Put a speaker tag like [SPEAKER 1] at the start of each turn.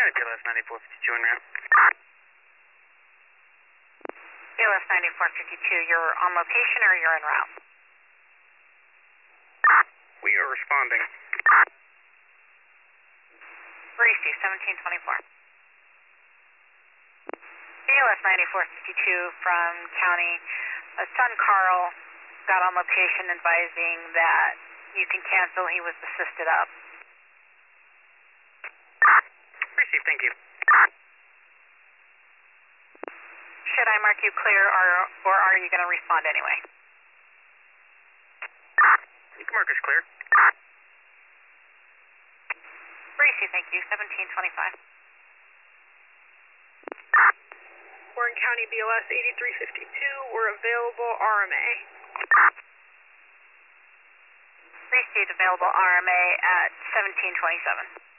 [SPEAKER 1] County BLS 9452 en route.
[SPEAKER 2] BLS 9452, you're on location or you're en route?
[SPEAKER 1] We are responding.
[SPEAKER 2] Where is he? 1724. BLS 9452 from County. Son Carl got on location advising that you can cancel. He was assisted up.
[SPEAKER 1] Received, thank you.
[SPEAKER 2] Should I mark you clear or are you going to respond anyway?
[SPEAKER 1] You can mark us clear.
[SPEAKER 2] Gracie, thank you. 1725.
[SPEAKER 3] We're in County BLS 8352. We're available RMA.
[SPEAKER 2] Received available RMA at 1727.